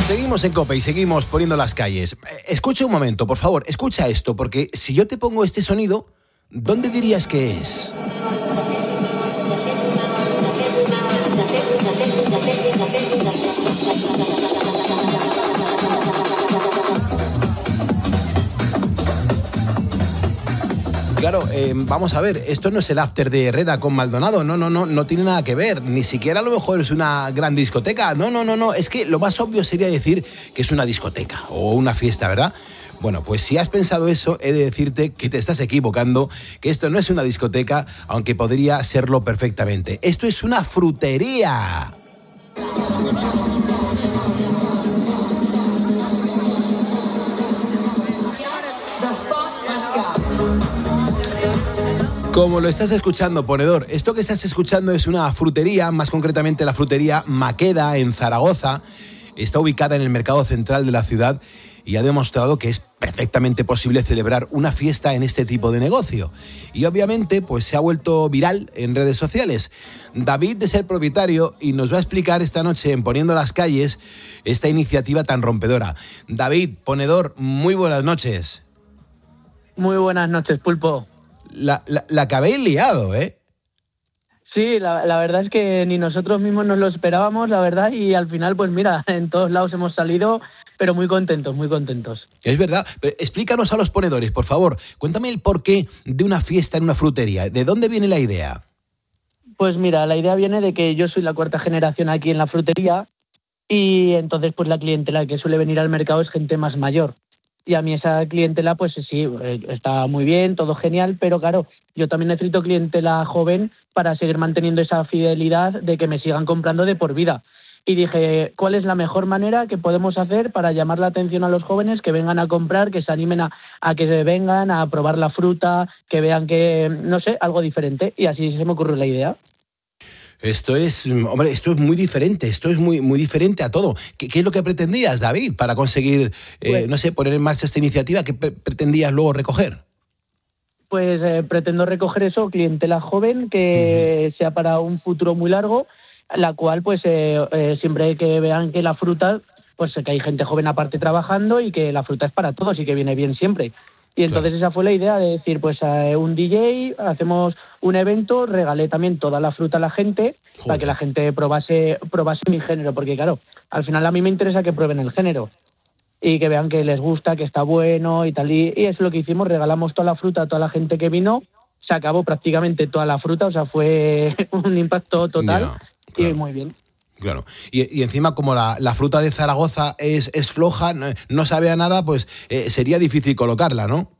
Seguimos en COPE y seguimos poniendo las calles. Escucha un momento, por favor, escucha esto, porque si yo te pongo este sonido, ¿dónde dirías que es? Claro, vamos a ver, esto no es el after de Herrera con Maldonado, no tiene nada que ver, ni siquiera a lo mejor es una gran discoteca, no, es que lo más obvio sería decir que es una discoteca o una fiesta, ¿verdad? Bueno, pues si has pensado eso, he de decirte que te estás equivocando, que esto no es una discoteca, aunque podría serlo perfectamente. Esto es una frutería. Como lo estás escuchando, ponedor, esto que estás escuchando es una frutería, más concretamente la frutería Maqueda en Zaragoza. Está ubicada en el mercado central de la ciudad y ha demostrado que es perfectamente posible celebrar una fiesta en este tipo de negocio. Y obviamente, pues se ha vuelto viral en redes sociales. David es el propietario y nos va a explicar esta noche en Poniendo las Calles esta iniciativa tan rompedora. David, ponedor, muy buenas noches. Muy buenas noches, Pulpo. La que habéis liado, ¿eh? Sí, la verdad es que ni nosotros mismos nos lo esperábamos, la verdad, y al final, pues mira, en todos lados hemos salido, pero muy contentos, muy contentos. Es verdad. Explícanos a los ponedores, por favor. Cuéntame el porqué de una fiesta en una frutería. ¿De dónde viene la idea? Pues mira, la idea viene de que yo soy la cuarta generación aquí en la frutería y entonces pues la clientela que suele venir al mercado es gente más mayor. Y a mí esa clientela, pues sí, está muy bien, todo genial, pero claro, yo también necesito clientela joven para seguir manteniendo esa fidelidad de que me sigan comprando de por vida. Y dije, ¿cuál es la mejor manera que podemos hacer para llamar la atención a los jóvenes que vengan a comprar, que se animen a que se vengan a probar la fruta, que vean que, no sé, algo diferente? Y así se me ocurrió la idea. Esto es muy diferente, esto es muy diferente a todo. ¿Qué es lo que pretendías, David, para conseguir, poner en marcha esta iniciativa? ¿Qué pretendías luego recoger? Pues pretendo recoger eso, clientela joven, que sea para un futuro muy largo, la cual pues siempre que vean que la fruta, pues que hay gente joven aparte trabajando y que la fruta es para todos y que viene bien siempre. Y entonces esa fue la idea de decir, pues un DJ, hacemos un evento, regalé también toda la fruta a la gente para que la gente probase mi género, porque claro, al final a mí me interesa que prueben el género y que vean que les gusta, que está bueno y tal. Y es lo que hicimos, regalamos toda la fruta a toda la gente que vino, se acabó prácticamente toda la fruta, o sea, fue un impacto total y muy bien. Claro, y encima como la fruta de Zaragoza es floja, no sabe a nada, pues sería difícil colocarla, ¿no?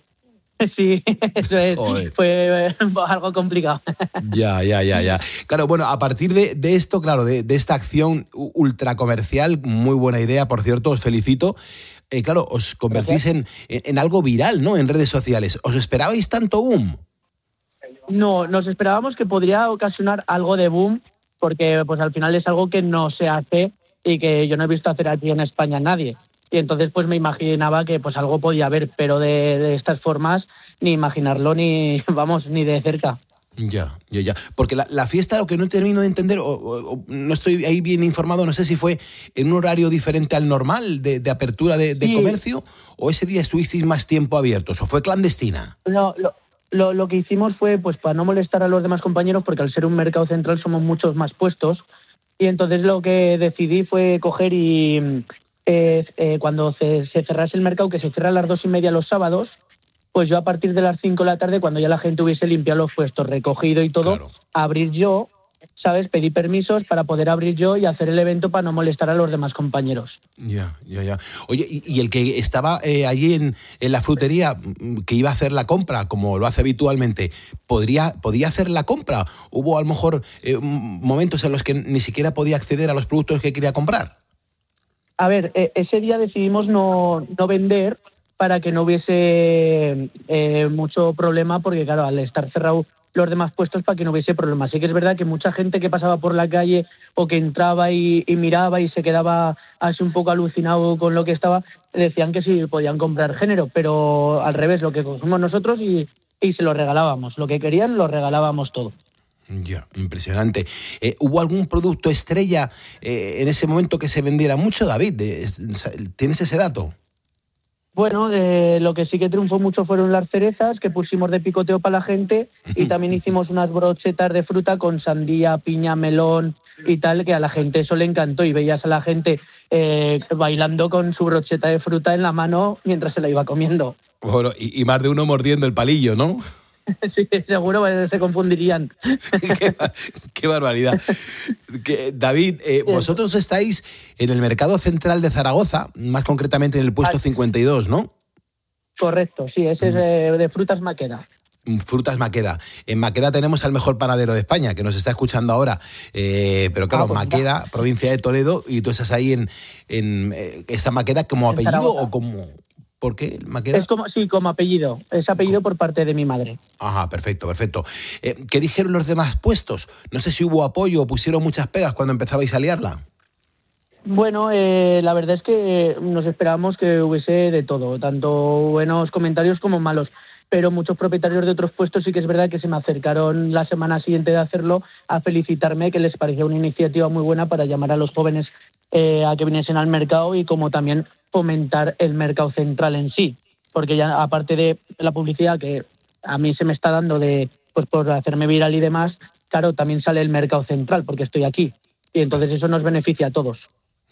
Sí, eso es. Joder. Fue algo complicado. Ya. Claro, bueno, a partir de esto, claro, de esta acción ultra comercial, muy buena idea, por cierto, os felicito. Claro, os convertís en algo viral, ¿no? En redes sociales. ¿Os esperabais tanto boom? No, nos esperábamos que podría ocasionar algo de boom, porque pues al final es algo que no se hace y que yo no he visto hacer aquí en España a nadie. Y entonces pues me imaginaba que pues algo podía haber, pero de estas formas ni imaginarlo ni de cerca. Ya. Porque la fiesta, lo que no termino de entender, o no estoy ahí bien informado, no sé si fue en un horario diferente al normal de apertura de comercio, o ese día estuvisteis más tiempo abiertos, o fue clandestina. No, lo que hicimos fue, pues para no molestar a los demás compañeros, porque al ser un mercado central somos muchos más puestos, y entonces lo que decidí fue coger y cuando se cerrase el mercado, que se cierra a las 2:30 los sábados, pues yo a partir de las 5 de la tarde, cuando ya la gente hubiese limpiado los puestos, recogido y todo, abrir yo, ¿sabes? Pedí permisos para poder abrir yo y hacer el evento para no molestar a los demás compañeros. Ya. Oye, y el que estaba allí en la frutería, que iba a hacer la compra, como lo hace habitualmente, ¿podía hacer la compra? ¿Hubo a lo mejor momentos en los que ni siquiera podía acceder a los productos que quería comprar? A ver, ese día decidimos no vender para que no hubiese mucho problema, porque claro, al estar cerrado los demás puestos, para que no hubiese problema. Sí que es verdad que mucha gente que pasaba por la calle o que entraba y miraba y se quedaba así un poco alucinado con lo que estaba, decían que sí podían comprar género, pero al revés, lo que cogimos nosotros y se lo regalábamos. Lo que querían lo regalábamos todo. Ya, impresionante. ¿Hubo algún producto estrella en ese momento que se vendiera mucho, David? ¿Tienes ese dato? Bueno, lo que sí que triunfó mucho fueron las cerezas, que pusimos de picoteo para la gente, y también hicimos unas brochetas de fruta con sandía, piña, melón y tal, que a la gente eso le encantó, y veías a la gente bailando con su brocheta de fruta en la mano mientras se la iba comiendo. Bueno, y más de uno mordiendo el palillo, ¿no? Sí, seguro se confundirían. qué barbaridad. David, vosotros estáis en el Mercado Central de Zaragoza, más concretamente en el puesto 52, ¿no? Correcto, sí, ese es de frutas Maqueda. Frutas Maqueda. En Maqueda tenemos al mejor panadero de España, que nos está escuchando ahora. Pero claro, pues Maqueda, provincia de Toledo, y tú estás ahí en esta Maqueda como apellido Zaragoza. ¿O como...? ¿Por qué Maqueda? Es como apellido. Es apellido por parte de mi madre. Ajá, perfecto. ¿Qué dijeron los demás puestos? No sé si hubo apoyo o pusieron muchas pegas cuando empezabais a liarla. Bueno, la verdad es que nos esperábamos que hubiese de todo, tanto buenos comentarios como malos. Pero muchos propietarios de otros puestos sí que es verdad que se me acercaron la semana siguiente de hacerlo a felicitarme, que les parecía una iniciativa muy buena para llamar a los jóvenes a que viniesen al mercado, y como también fomentar el mercado central en sí, porque ya aparte de la publicidad que a mí se me está dando pues por hacerme viral y demás, claro, también sale el mercado central porque estoy aquí, y entonces eso nos beneficia a todos.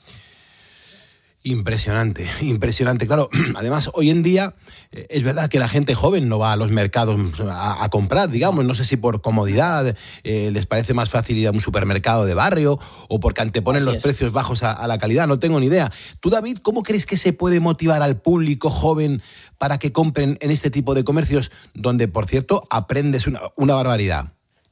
Impresionante. Claro, además, hoy en día es verdad que la gente joven no va a los mercados a comprar, digamos. No sé si por comodidad les parece más fácil ir a un supermercado de barrio o porque anteponen los precios bajos a la calidad. No tengo ni idea. Tú, David, ¿cómo crees que se puede motivar al público joven para que compren en este tipo de comercios donde, por cierto, aprendes una barbaridad?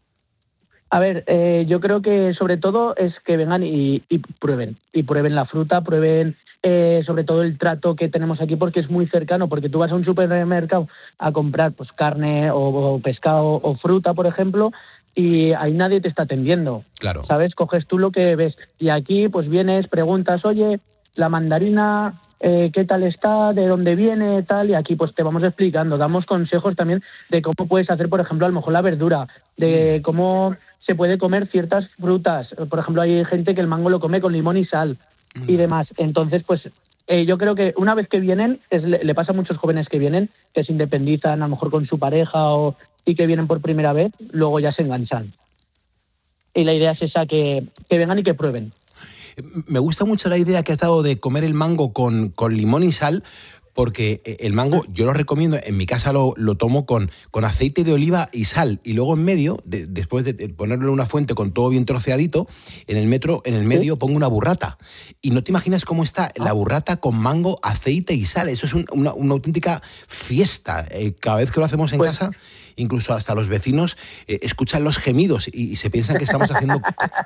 A ver, yo creo que sobre todo es que vengan y prueben la fruta, prueben sobre todo el trato que tenemos aquí, porque es muy cercano, porque tú vas a un supermercado a comprar pues carne o pescado o fruta, por ejemplo, y ahí nadie te está atendiendo. Claro. ¿Sabes? Coges tú lo que ves, y aquí pues vienes, preguntas, oye, la mandarina, qué tal está, de dónde viene, tal, y aquí pues te vamos explicando, damos consejos también de cómo puedes hacer, por ejemplo, a lo mejor la verdura, de cómo se puede comer ciertas frutas. Por ejemplo, hay gente que el mango lo come con limón y sal y demás. Entonces, pues yo creo que una vez que vienen, le pasa a muchos jóvenes que vienen, que se independizan a lo mejor con su pareja y que vienen por primera vez, luego ya se enganchan. Y la idea es esa, que vengan y que prueben. Me gusta mucho la idea que has dado de comer el mango con limón y sal, porque el mango yo lo recomiendo, en mi casa lo tomo con aceite de oliva y sal, y luego en medio, después de ponerlo en una fuente con todo bien troceadito, en el medio pongo una burrata. Y no te imaginas cómo está la burrata con mango, aceite y sal. Eso es una auténtica fiesta. Cada vez que lo hacemos en casa, incluso hasta los vecinos escuchan los gemidos y se piensan que estamos haciendo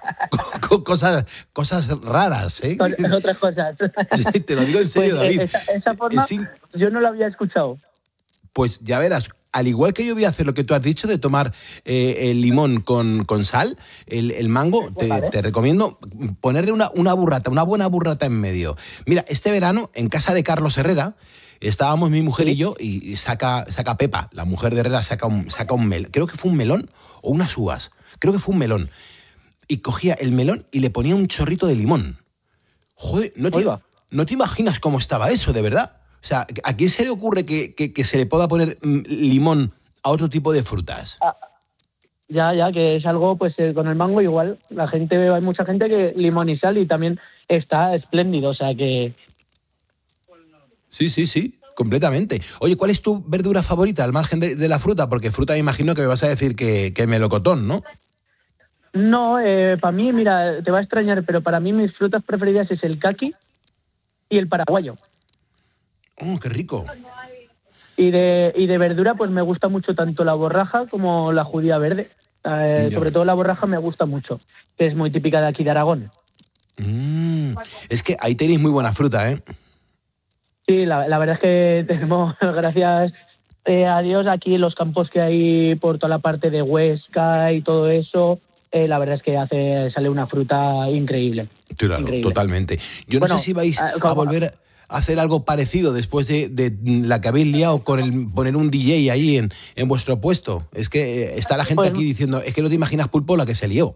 cosas raras, ¿eh? Otras cosas. Te lo digo en serio, pues, David. Esa forma yo no lo había escuchado. Pues ya verás, al igual que yo voy a hacer lo que tú has dicho de tomar el limón con sal, el mango, te recomiendo ponerle una burrata, una buena burrata en medio. Mira, este verano, en casa de Carlos Herrera, estábamos mi mujer y yo, y saca Pepa, la mujer de Herrera, saca un melón. Creo que fue un melón o unas uvas. Creo que fue un melón. Y cogía el melón y le ponía un chorrito de limón. Joder, no te imaginas cómo estaba eso, de verdad. O sea, ¿a quién se le ocurre que se le pueda poner limón a otro tipo de frutas? Ya, que es algo, pues con el mango igual. Hay mucha gente que limón y sal, y también está espléndido, o sea que... Sí, completamente. Oye, ¿cuál es tu verdura favorita al margen de la fruta? Porque fruta me imagino que me vas a decir que el melocotón, ¿no? No, para mí, mira, te va a extrañar, pero para mí mis frutas preferidas es el caqui y el paraguayo. ¡Oh, qué rico! Y de verdura, pues me gusta mucho tanto la borraja como la judía verde. Sobre todo la borraja me gusta mucho, que es muy típica de aquí de Aragón. Es que ahí tenéis muy buena fruta, ¿eh? Sí, la verdad es que tenemos, gracias a Dios, aquí en los campos que hay por toda la parte de Huesca y todo eso, la verdad es que sale una fruta increíble. Claro, increíble. Totalmente. Yo no sé si vais a volver hacer algo parecido después de la que habéis liado con poner un DJ ahí en vuestro puesto? Es que está la gente aquí diciendo, es que no te imaginas, Pulpo, la que se lió.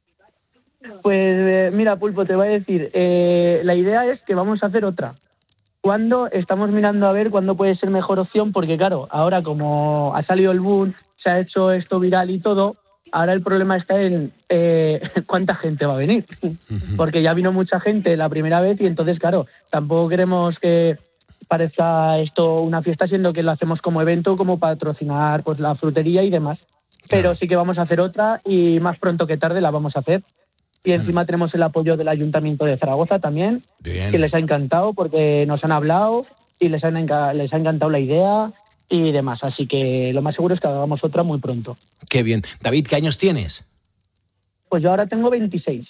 Pues mira, Pulpo, te voy a decir, la idea es que vamos a hacer otra. ¿Cuándo? Estamos mirando a ver cuándo puede ser mejor opción, porque claro, ahora como ha salido el boom, se ha hecho esto viral y todo, ahora el problema está en cuánta gente va a venir, porque ya vino mucha gente la primera vez y entonces, claro, tampoco queremos que parezca esto una fiesta, siendo que lo hacemos como evento, como patrocinar pues la frutería y demás. Pero sí que vamos a hacer otra y más pronto que tarde la vamos a hacer. Y encima tenemos el apoyo del Ayuntamiento de Zaragoza también, que les ha encantado porque nos han hablado y les ha encantado la idea y demás. Así que lo más seguro es que hagamos otra muy pronto. Qué bien. David, ¿qué años tienes? Pues yo ahora tengo 26.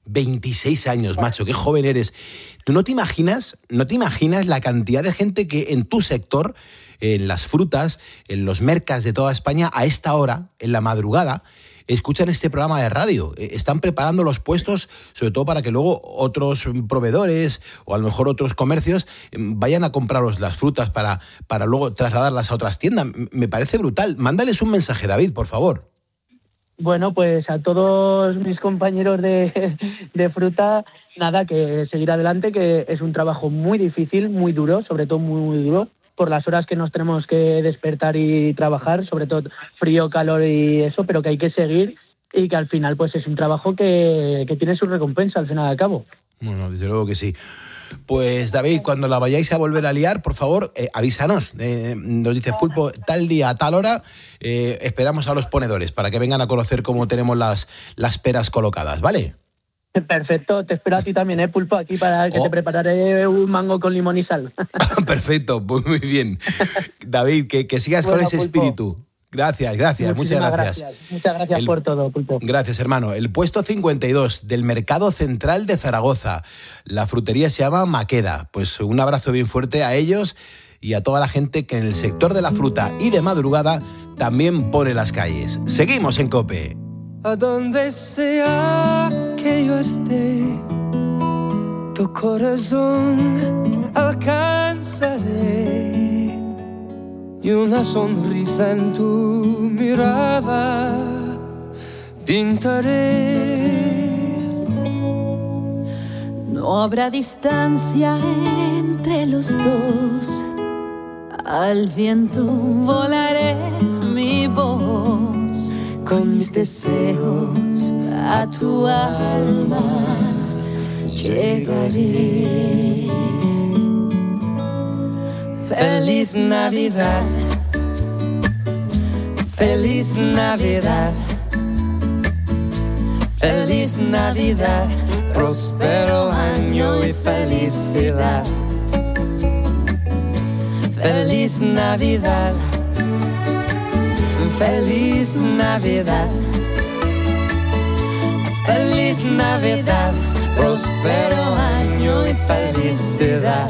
26 años, macho, qué joven eres. ¿Tú no te imaginas la cantidad de gente que en tu sector, en las frutas, en los mercas de toda España, a esta hora, en la madrugada, escuchan este programa de radio? Están preparando los puestos, sobre todo para que luego otros proveedores o a lo mejor otros comercios vayan a compraros las frutas para luego trasladarlas a otras tiendas. Me parece brutal. Mándales un mensaje, David, por favor. Bueno, pues a todos mis compañeros de fruta, nada, que seguir adelante, que es un trabajo muy difícil, muy duro, sobre todo muy duro, por las horas que nos tenemos que despertar y trabajar, sobre todo frío, calor y eso, pero que hay que seguir y que al final pues es un trabajo que tiene su recompensa al final y al cabo. Bueno, desde luego que sí. Pues David, cuando la vayáis a volver a liar, por favor, avísanos. Nos dices, Pulpo, tal día, a tal hora, esperamos a los ponedores para que vengan a conocer cómo tenemos las peras colocadas, ¿vale? Perfecto, te espero a ti también, Pulpo, aquí para que te prepararé un mango con limón y sal. Perfecto, pues muy bien. David, que sigas con ese Pulpo. Espíritu. Gracias, muchas gracias. Muchas gracias por todo, Pulpo. Gracias, hermano. El puesto 52 del Mercado Central de Zaragoza. La frutería se llama Maqueda. Pues un abrazo bien fuerte a ellos y a toda la gente que en el sector de la fruta y de madrugada también pone las calles. Seguimos en COPE. A donde sea que yo esté, tu corazón alcanzaré y una sonrisa en tu mirada pintaré. No habrá distancia entre los dos, al viento volaré mi voz, con mis deseos a tu alma llegaré. Feliz Navidad, feliz Navidad, feliz Navidad, próspero año y felicidad. Feliz Navidad, feliz Navidad, feliz Navidad, próspero año y felicidad.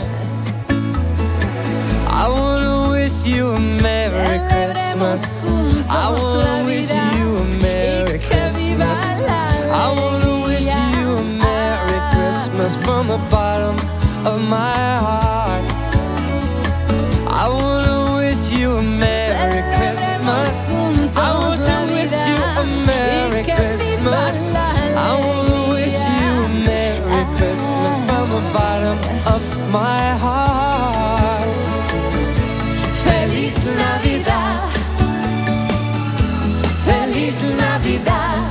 I wanna wish you a Merry Christmas. I wanna wish you a Merry Christmas. I wanna wish you a Merry Christmas from the bottom of my heart. I wanna wish you a Merry Christmas. I wanna wish you a Merry Christmas. I wanna wish you a Merry Christmas from the bottom of my heart. Feliz Navidad, feliz Navidad,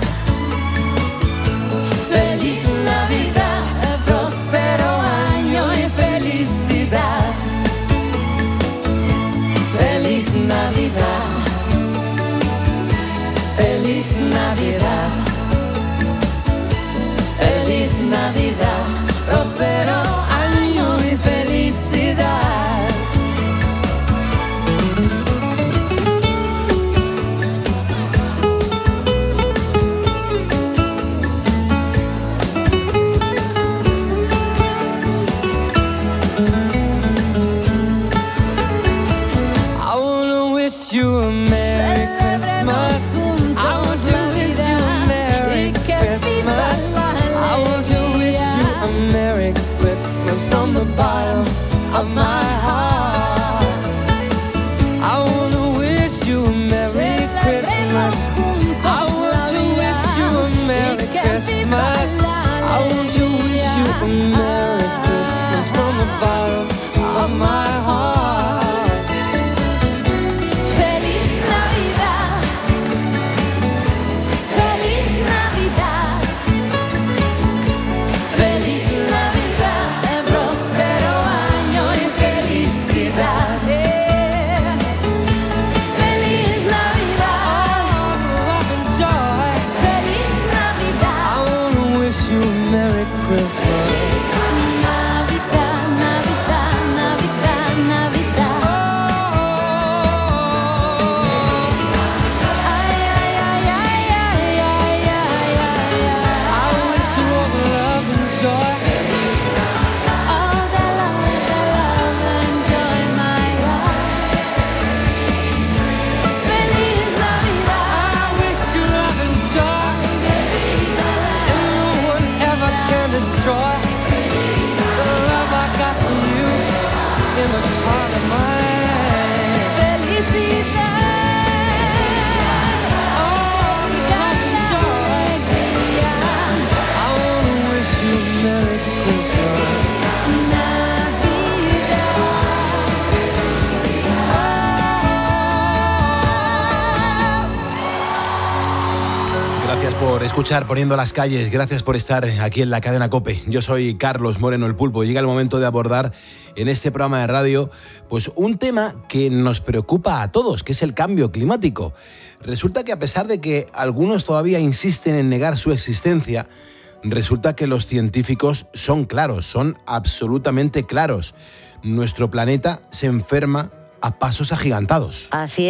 feliz Navidad, próspero año y felicidad. Feliz Navidad, feliz Navidad, feliz Navidad, próspero año y felicidad. You a Merry Christmas. I want to wish you a Merry Christmas. I want to wish you a Merry Christmas from the bottom por escuchar Poniendo las calles, gracias por estar aquí en la cadena COPE. Yo soy Carlos Moreno el Pulpo y llega el momento de abordar en este programa de radio pues un tema que nos preocupa a todos, que es el cambio climático. Resulta que a pesar de que algunos todavía insisten en negar su existencia, resulta que los científicos son claros, son absolutamente claros. Nuestro planeta se enferma a pasos agigantados. Así